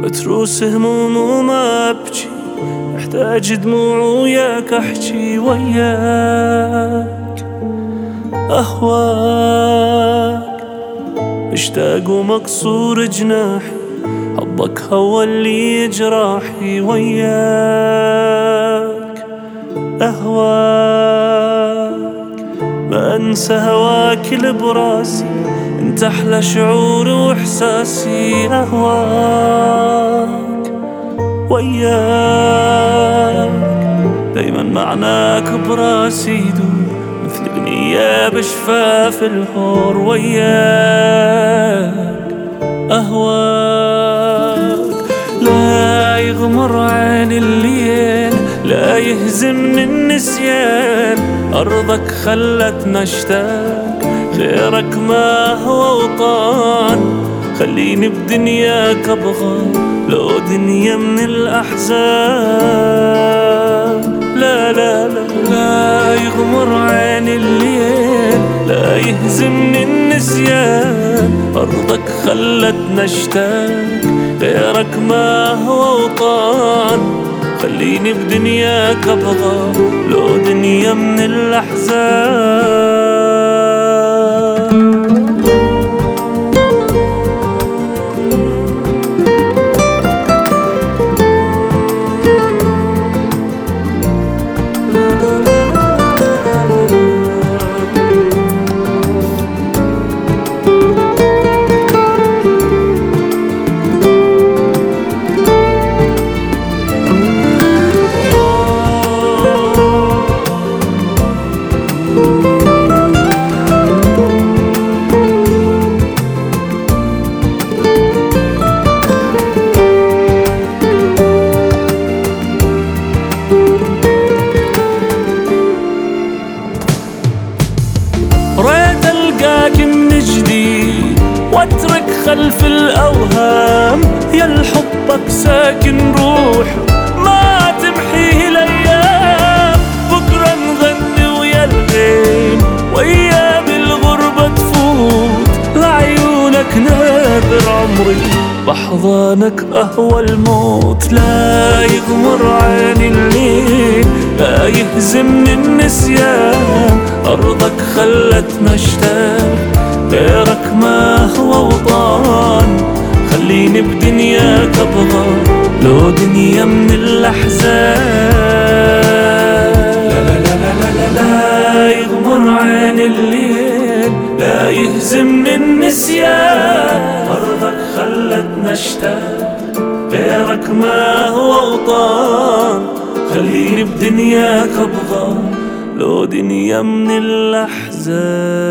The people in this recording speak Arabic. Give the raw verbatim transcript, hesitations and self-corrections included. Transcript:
بتروس هموم وما أبكي، محتاج دموع وياك أحكي وياك أهواك، مشتاق ومكسور جناحي، حبك هو اللي جراحي وياك أهواك، ما أنسى هواك لبراسي، انت أحلى شعور وإحساسي أهواك وياك، دايما معناك براسي يدور مثل أغنية بشفاف الهور وياك أهواك، لا يغمر عين الليل، لا يهزمني النسيان، أرضك خلتنا اشتاق، غيرك ما هو وطان، خليني بدنياك أبغى لو دنيا من الأحزان، لا لا لا لا يغمر عين الليل، لا يهزمني النسيان، أرضك خلتنا اشتاق، غيرك ما هو وطان، خليني بدنياك أبغى لو دنيا من الأحزان. ريت ألقاك من جديد واترك خلف الأوهام، يا الحبك ساكن روحي ما تمحيه الأيام، بكرة نغني ويا الغيم وأيام الغربة تفوت، لعيونك ناذر عمري بحضانك أهوى الموت، لا يغمر عيني الليل، لا يهزمني النسيان، أرضك خلتنا اشتاق، غيرك ما هو وطان، خليني بدنياك أبغى لو دنيا من الأحزان، لا لا لا لا لا لا يغمر عين الليل، لا يهزمني النسيان، أرضك خلتنا اشتاق، غيرك ما هو وطان، خليني بدنياك أبغى لو دنيا من الأحزان.